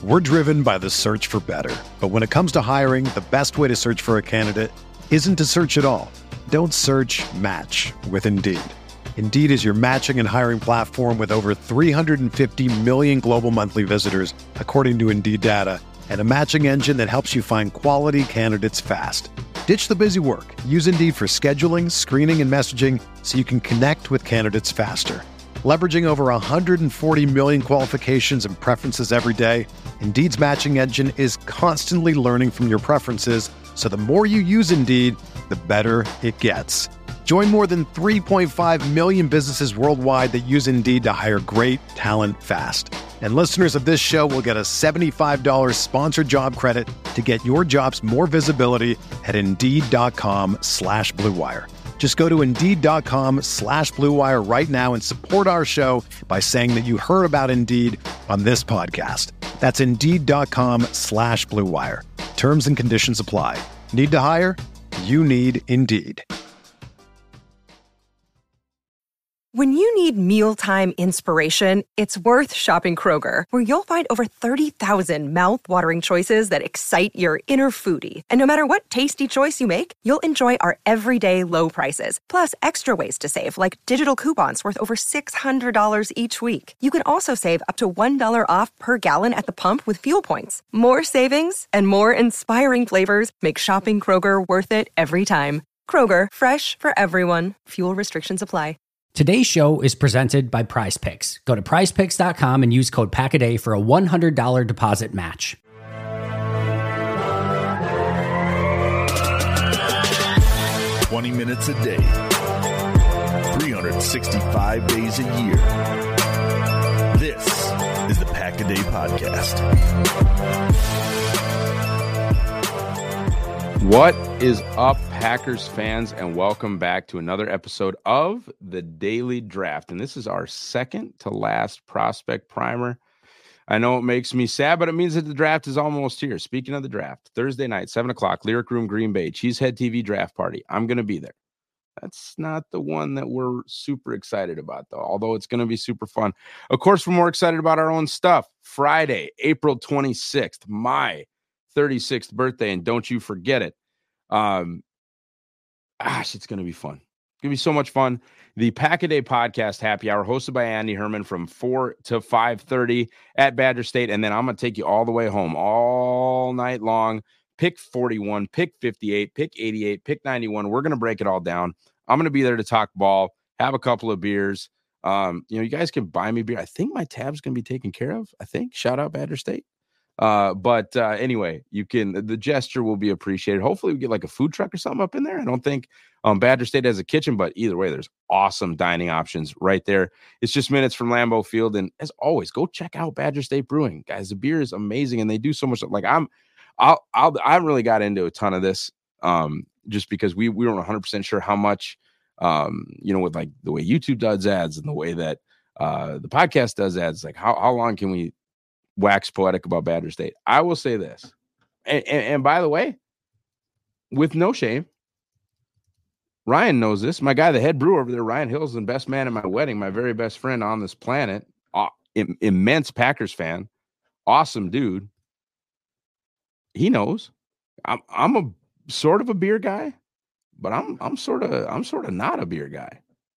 We're driven by the search for better. But when it comes to hiring, the best way to search for a candidate isn't to search at all. Don't search, match with Indeed. Indeed is your matching and hiring platform with over 350 million global monthly visitors, according to Indeed data, and a matching engine that helps you find quality candidates fast. Ditch the busy work. Use Indeed for scheduling, screening, and messaging so you can connect with candidates faster. Leveraging over 140 million qualifications and preferences every day, Indeed's matching engine is constantly learning from your preferences, so the more you use Indeed, the better it gets. Join more than 3.5 million businesses worldwide that use Indeed to hire great talent fast. And listeners of this show will get a $75 sponsored job credit to get your jobs more visibility at Indeed.com/Blue Wire. Just go to Indeed.com/Blue Wire right now and support our show by saying that you heard about Indeed on this podcast. That's Indeed.com/Blue Wire. Terms and conditions apply. Need to hire? You need Indeed. When you need mealtime inspiration, it's worth shopping Kroger, where you'll find over 30,000 mouth-watering choices that excite your inner foodie. And no matter what tasty choice you make, you'll enjoy our everyday low prices, plus extra ways to save, like digital coupons worth over $600 each week. You can also save up to $1 off per gallon at the pump with fuel points. More savings and more inspiring flavors make shopping Kroger worth it every time. Kroger, fresh for everyone. Fuel restrictions apply. Today's show is presented by PrizePicks. Go to prizepicks.com and use code PACKADAY for a $100 deposit match. "20 minutes a day, 365 days a year. This is the Pack-A-Day Podcast. What is up, Packers fans, and welcome back to another episode of the Daily Draft. And this is our second to last prospect primer. I know it makes me sad, but it means that the draft is almost here. Speaking of the draft, Thursday night, 7 o'clock, Lyric Room, Green Bay, Cheesehead TV draft party. I'm going to be there. That's not the one that we're super excited about, though, although it's going to be super fun. Of course, we're more excited about our own stuff. Friday, April 26th, my 36th birthday, and don't you forget it. It's going to be fun. It's going to be so much fun. The Pack-A-Day Podcast Happy Hour, hosted by Andy Herman from 4 to 5:30 at Badger State, and then I'm going to take you all the way home all night long. Pick 41, pick 58, pick 88, pick 91. We're going to break it all down. I'm going to be there to talk ball, have a couple of beers. You guys can buy me beer. I think my tab's going to be taken care of. I think. Shout out Badger State. But anyway, the gesture will be appreciated. Hopefully we get like a food truck or something up in there. I don't think Badger State has a kitchen, but either way, there's awesome dining options right there. It's just minutes from Lambeau Field. And as always, go check out Badger State Brewing, guys. The beer is amazing and they do so much. Like I haven't really got into a ton of this, just because we weren't 100% sure how much, with like the way YouTube does ads and the way that, the podcast does ads, like how long can we wax poetic about Badger State? I will say this, and by the way, with no shame, Ryan knows this. My guy, the head brewer over there, Ryan Hill's the best man at my wedding, my very best friend on this planet, immense Packers fan, awesome dude. He knows I'm a sort of a beer guy, but I'm sort of not a beer guy.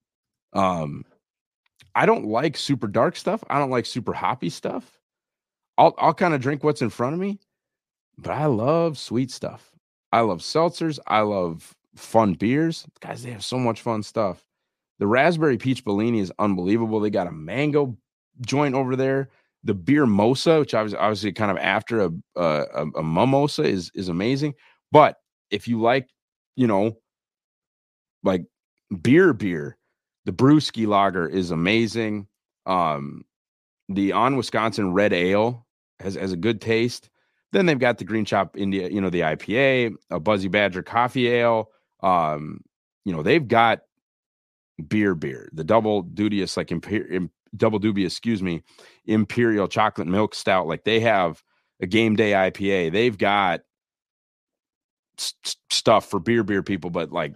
I don't like super dark stuff. I don't like super hoppy stuff. I'll kind of drink what's in front of me, but I love sweet stuff. I love seltzers. I love fun beers. Guys, they have so much fun stuff. The Raspberry Peach Bellini is unbelievable. They got a mango joint over there. The beer Mosa, which I was obviously kind of after a mimosa, is amazing. But if you like, like beer, the Brewski Lager is amazing. The On Wisconsin Red Ale has a good taste. Then they've got the Green Chop India, the IPA, a Buzzy Badger Coffee Ale. They've got beer, the double dubious, Imperial Chocolate Milk Stout. Like they have a Game Day IPA. They've got stuff for beer people, but like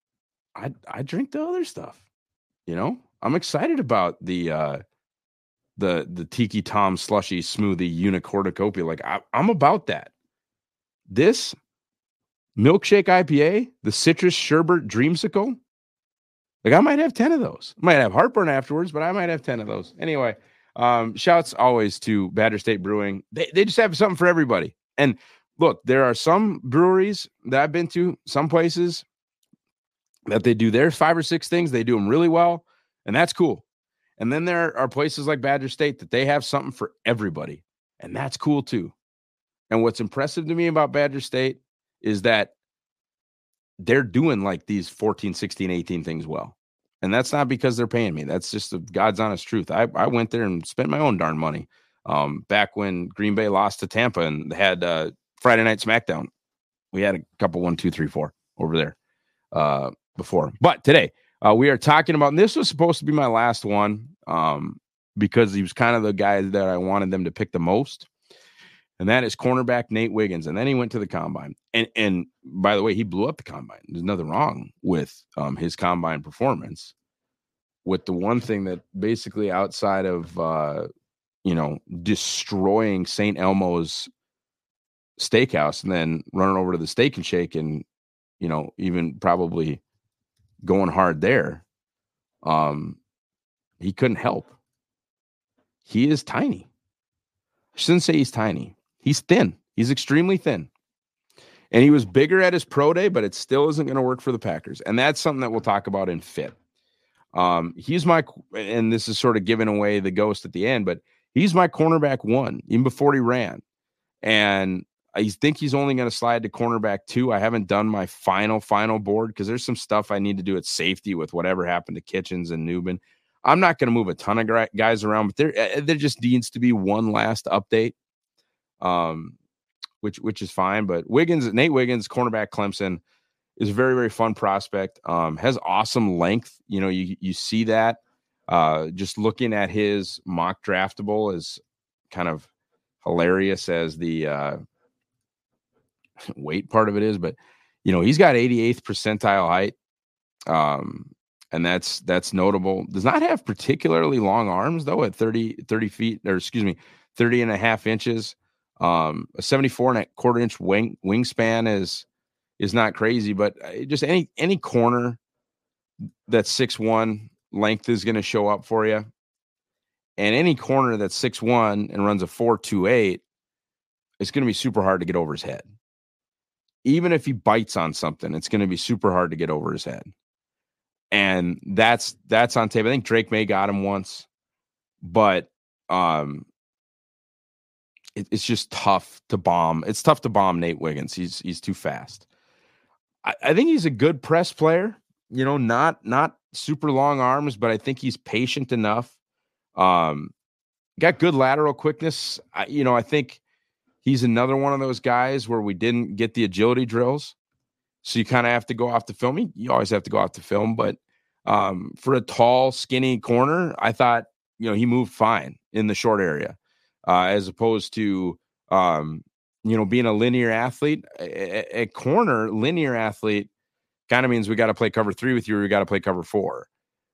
I drink the other stuff. I'm excited about the the Tiki Tom slushy smoothie unicornucopia. Like I'm about that. This milkshake IPA, the citrus sherbet dreamsicle, like I might have 10 of those. Might have heartburn afterwards, but I might have 10 of those. Anyway, shouts always to Badger State Brewing. They just have something for everybody. And look, there are some breweries that I've been to, some places that they do their 5 or 6 things. They do them really well, and that's cool. And then there are places like Badger State that they have something for everybody, and that's cool too. And what's impressive to me about Badger State is that they're doing like these 14, 16, 18 things well. And that's not because they're paying me. That's just the God's honest truth. I went there and spent my own darn money back when Green Bay lost to Tampa and had Friday Night SmackDown. We had a couple 1, 2, 3, 4 over there before. But today we are talking about, and this was supposed to be my last one because he was kind of the guy that I wanted them to pick the most. And that is cornerback Nate Wiggins. And then he went to the combine. And by the way, he blew up the combine. There's nothing wrong with his combine performance. With the one thing that basically outside of, destroying St. Elmo's Steakhouse and then running over to the Steak and Shake and, even probably going hard there, he couldn't help. He is tiny. I shouldn't say he's tiny. He's thin. He's extremely thin. And he was bigger at his pro day, but it still isn't going to work for the Packers. And that's something that we'll talk about in fit. He's my, and this is sort of giving away the ghost at the end, but he's my cornerback 1, even before he ran. And I think he's only going to slide to cornerback 2. I haven't done my final board because there's some stuff I need to do at safety with whatever happened to Kitchens and Newman. I'm not going to move a ton of guys around, but there just needs to be one last update, which is fine. But Nate Wiggins, cornerback Clemson, is a very, very fun prospect. Has awesome length. You see that just looking at his mock draftable is kind of hilarious as the weight part of it is. But he's got 88th percentile height. And that's notable. Does not have particularly long arms though at 30 feet, or 30 and a half inches. A 74.25 inch wingspan is not crazy, but just any corner that's 6'1" length is going to show up for you. And any corner that's 6'1" and runs a 4.28, it's going to be super hard to get over his head. Even if he bites on something, it's going to be super hard to get over his head. And that's on tape. I think Drake May got him once, but it's just tough to bomb. It's tough to bomb Nate Wiggins. He's too fast. I think he's a good press player. Not super long arms, but I think he's patient enough. Got good lateral quickness. I think he's another one of those guys where we didn't get the agility drills. So you kind of have to go off the film. You always have to go off the film, but for a tall, skinny corner, I thought, he moved fine in the short area, as opposed to, being a linear athlete. A corner linear athlete kind of means we got to play cover 3 with you, or we got to play cover 4.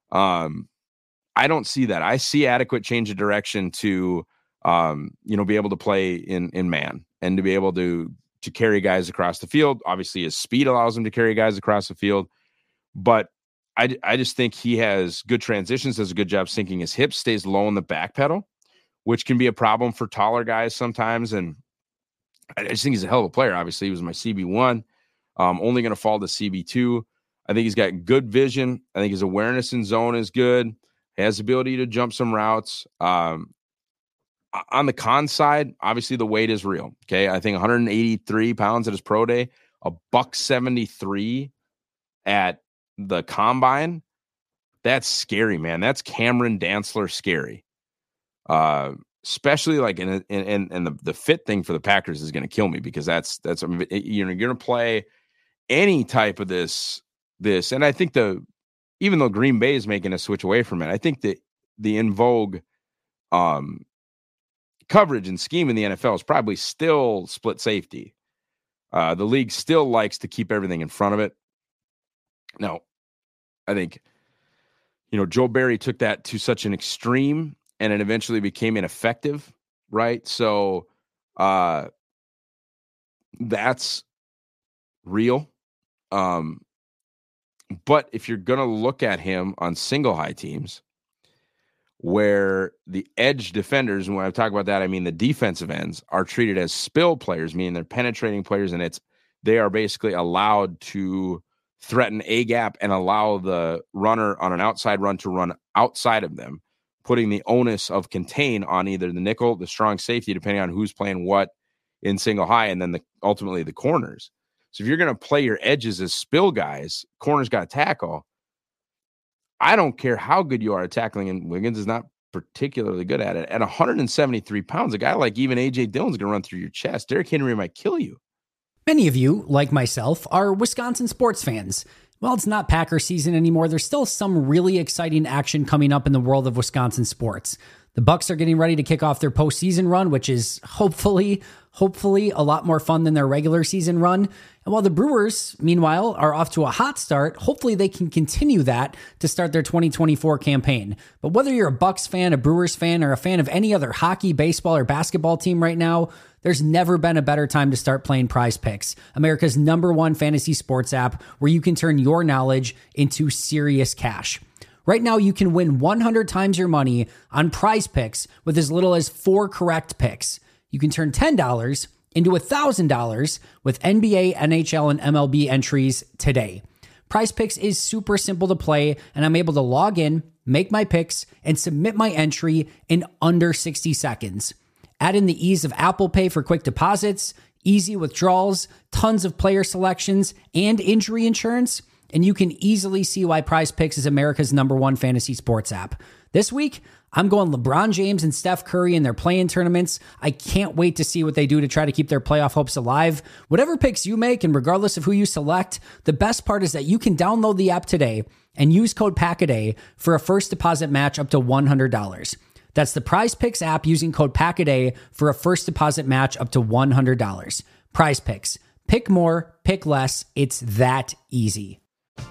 I don't see that. I see adequate change of direction to, be able to play in man and to be able to carry guys across the field. Obviously his speed allows him to carry guys across the field, but I just think he has good transitions, does a good job sinking his hips, stays low in the back pedal, which can be a problem for taller guys sometimes. And I just think he's a hell of a player. Obviously he was my CB1, only going to fall to CB2. I think he's got good vision. I think his awareness in zone is good. He has the ability to jump some routes. On the con side, obviously the weight is real. Okay. I think 183 pounds at his pro day, a $173 at the combine. That's scary, man. That's Cameron Dantzler scary. Especially like in the fit thing for the Packers is going to kill me, because that's you're going to play any type of this. And I think even though Green Bay is making a switch away from it, I think that the in vogue coverage and scheme in the NFL is probably still split safety. The league still likes to keep everything in front of it. Now, I think, Joe Barry took that to such an extreme and it eventually became ineffective, right? So that's real. But if you're going to look at him on single high teams where the edge defenders, and when I talk about that, I mean the defensive ends, are treated as spill players, meaning they're penetrating players, and they are basically allowed to threaten a gap and allow the runner on an outside run to run outside of them, putting the onus of contain on either the nickel, the strong safety, depending on who's playing what in single high, and then ultimately the corners. So if you're going to play your edges as spill guys, corners got to tackle. I don't care how good you are at tackling, and Wiggins is not particularly good at it. At 173 pounds, a guy like even A.J. Dillon's going to run through your chest. Derrick Henry might kill you. Many of you, like myself, are Wisconsin sports fans. Well, it's not Packer season anymore. There's still some really exciting action coming up in the world of Wisconsin sports. The Bucks are getting ready to kick off their postseason run, which is hopefully a lot more fun than their regular season run. And while the Brewers, meanwhile, are off to a hot start, hopefully they can continue that to start their 2024 campaign. But whether you're a Bucks fan, a Brewers fan, or a fan of any other hockey, baseball, or basketball team right now, there's never been a better time to start playing Prize Picks, America's #1 fantasy sports app, where you can turn your knowledge into serious cash. Right now, you can win 100 times your money on Prize Picks with as little as 4 correct picks. You can turn $10 into $1,000 with NBA, NHL, and MLB entries today. Prize Picks is super simple to play, and I'm able to log in, make my picks, and submit my entry in under 60 seconds. Add in the ease of Apple Pay for quick deposits, easy withdrawals, tons of player selections, and injury insurance, and you can easily see why Prize Picks is America's #1 fantasy sports app. This week, I'm going LeBron James and Steph Curry in their play-in tournaments. I can't wait to see what they do to try to keep their playoff hopes alive. Whatever picks you make, and regardless of who you select, the best part is that you can download the app today and use code PACKADAY for a first deposit match up to $100. That's the Prize Picks app using code PACKADAY for a first deposit match up to $100. Prize Picks. Pick more, pick less. It's that easy.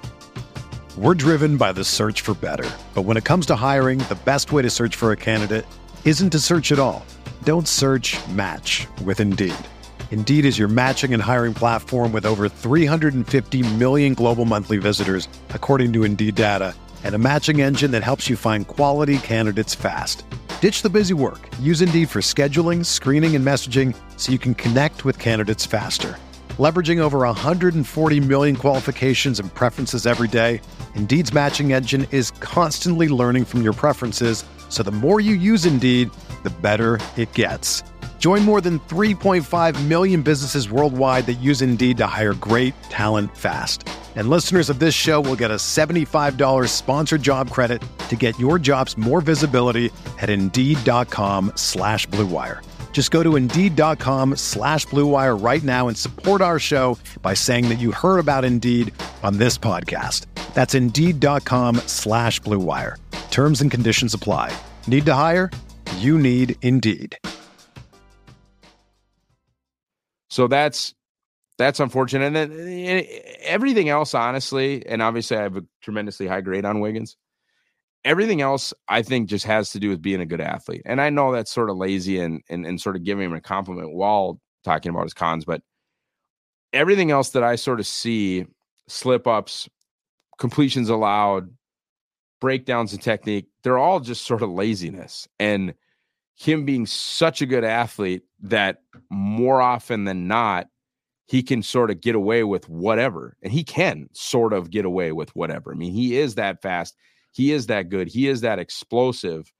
We're driven by the search for better. But when it comes to hiring, the best way to search for a candidate isn't to search at all. Don't search, match with Indeed. Indeed is your matching and hiring platform with over 350 million global monthly visitors, according to Indeed data, and a matching engine that helps you find quality candidates fast. Ditch the busy work. Use Indeed for scheduling, screening, and messaging so you can connect with candidates faster. Leveraging over 140 million qualifications and preferences every day, Indeed's matching engine is constantly learning from your preferences, so the more you use Indeed, the better it gets. Join more than 3.5 million businesses worldwide that use Indeed to hire great talent fast. And listeners of this show will get a $75 sponsored job credit to get your jobs more visibility at Indeed.com/Blue Wire. Just go to Indeed.com/Blue Wire right now and support our show by saying that you heard about Indeed on this podcast. That's Indeed.com/Blue Wire. Terms and conditions apply. Need to hire? You need Indeed. So that's unfortunate. And then everything else, honestly, and obviously I have a tremendously high grade on Wiggins. Everything else, I think, just has to do with being a good athlete. And I know that's sort of lazy and sort of giving him a compliment while talking about his cons, but everything else that I sort of see, slip-ups, completions allowed, breakdowns in technique, they're all just sort of laziness. And him being such a good athlete that more often than not, he can sort of get away with whatever. And he can sort of get away with whatever. I mean, he is that fast. He is that good. He is that explosive.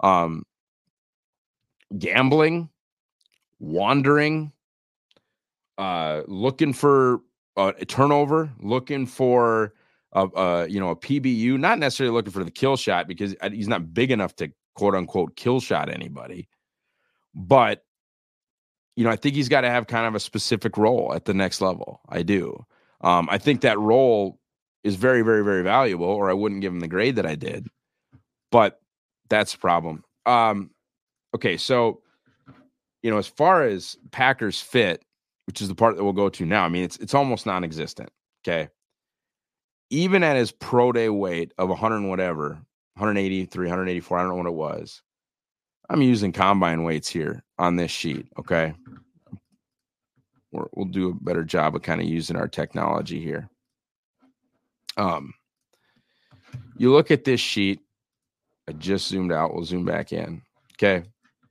Gambling, wandering, looking for a turnover, looking for a PBU, not necessarily looking for the kill shot because he's not big enough to quote unquote kill shot anybody. But, I think he's got to have kind of a specific role at the next level. I do. I think that role is very, very, very valuable, or I wouldn't give him the grade that I did. But that's the problem. Okay, so, as far as Packers fit, which is the part that we'll go to now, I mean, it's almost non-existent, okay? Even at his pro day weight of 100 and whatever, 183, 184, I don't know what it was, I'm using combine weights here on this sheet, okay? We'll do a better job of kind of using our technology here. You look at this sheet. I just zoomed out. We'll zoom back in. Okay.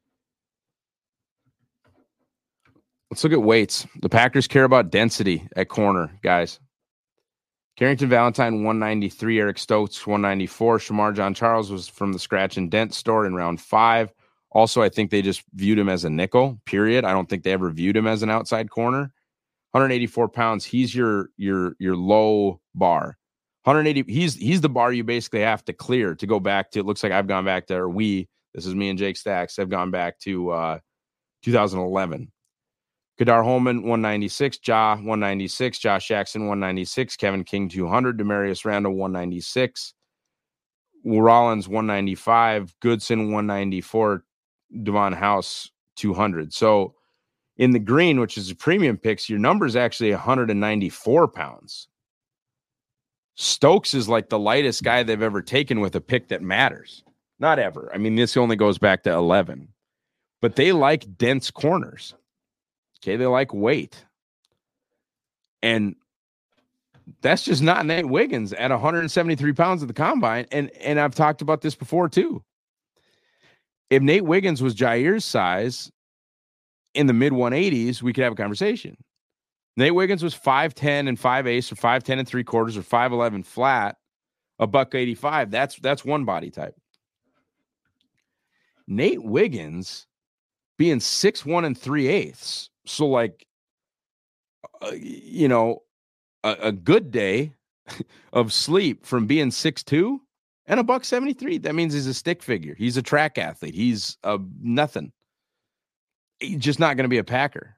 Let's look at weights. The Packers care about density at corner, guys. Carrington Valentine, 193. Eric Stokes, 194. Shamar John Charles was from the scratch and dent store in round 5. Also, I think they just viewed him as a nickel, period. I don't think they ever viewed him as an outside corner. 184 pounds. He's your low bar. 180. He's the bar you basically have to clear to go back to. It looks like I've gone back to, or this is me and Jake Stacks, have gone back to 2011. Kadar Holman, 196. Ja, 196. Josh Jackson, 196. Kevin King, 200. Demarius Randall, 196. Rollins, 195. Goodson, 194. Devon House, 200. So in the green, which is a premium picks, your number is actually 194 pounds. Stokes is like the lightest guy they've ever taken with a pick that matters. Not ever. I mean, this only goes back to 11. But they like dense corners. Okay, they like weight. And that's just not Nate Wiggins at 173 pounds at the combine. And I've talked about this before too. If Nate Wiggins was Jair's size in the mid 180s, we could have a conversation. Nate Wiggins was 5'10 and 5/8 or 5'10 and 3/4 or 5'11 flat, $185. That's one body type. Nate Wiggins being 6'1 and 3/8. So like, a good day of sleep from being 6'2 and $173. That means he's a stick figure. He's a track athlete. He's nothing. He's just not going to be a Packer.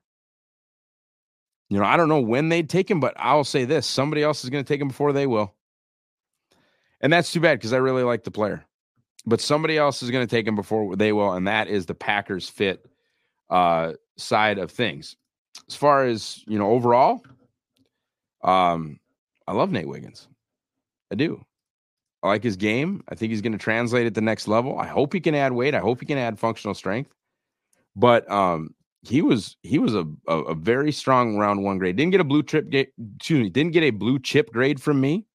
I don't know when they'd take him, but I'll say this. Somebody else is going to take him before they will. And that's too bad because I really like the player. But somebody else is going to take him before they will, and that is the Packers fit side of things. As far as, overall, I love Nate Wiggins. I do. I like his game. I think he's going to translate at the next level. I hope he can add weight. I hope he can add functional strength. But he was a very strong round 1 grade. Didn't get a blue chip grade from me.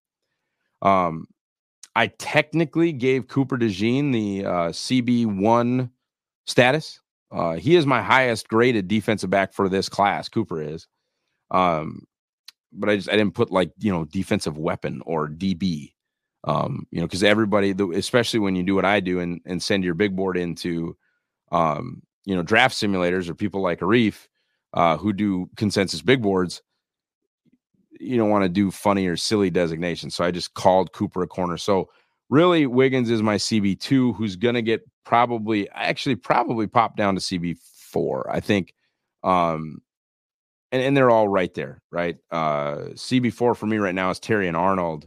I technically gave Cooper DeJean the CB1 status. He is my highest graded defensive back for this class. Cooper is. But I didn't put defensive weapon or DB. Because everybody, especially when you do what I do and send your big board into draft simulators or people like Arif who do consensus big boards, you don't want to do funny or silly designations. So I just called Cooper a corner. So really Wiggins is my CB2 who's going to get probably pop down to CB4, I think. And they're all right there, right? CB4 for me right now is Terry and Arnold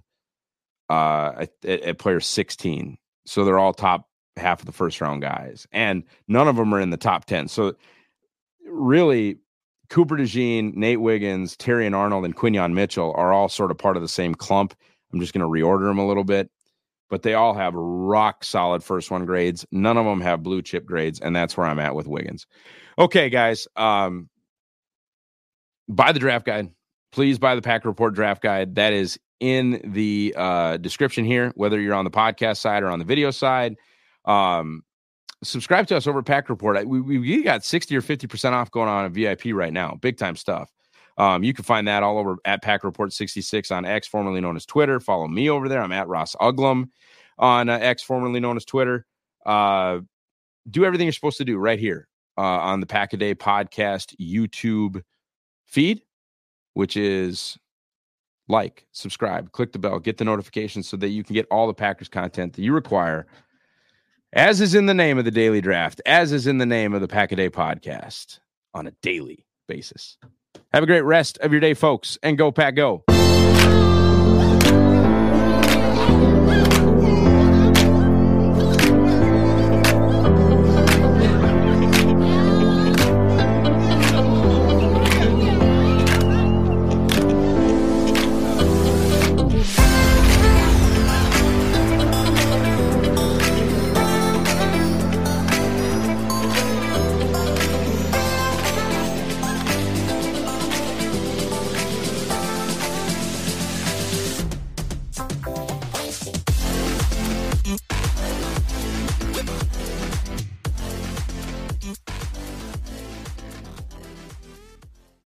at player 16. So they're all top half of the first round guys, and none of them are in the top 10. So really Cooper DeJean, Nate Wiggins, Terry and Arnold, and Quinyon Mitchell are all sort of part of the same clump. I'm just going to reorder them a little bit, but they all have rock solid first 1 grades. None of them have blue chip grades. And that's where I'm at with Wiggins. Okay, guys. Buy the draft guide. Please buy the Packer Report draft guide. That is in the description here, whether you're on the podcast side or on the video side. Subscribe to us over at Packer Report. We got 60 or 50% off going on at VIP right now. Big time stuff. You can find that all over at Packer Report 66 on X, formerly known as Twitter. Follow me over there. I'm at Ross Uglum on X, formerly known as Twitter. Do everything you're supposed to do right here on the Pack-A-Day podcast YouTube feed, which is subscribe, click the bell, get the notifications so that you can get all the Packers content that you require, as is in the name of the Daily Draft, as is in the name of the Pack-A-Day podcast, on a daily basis. Have a great rest of your day, folks, and go Pack Go.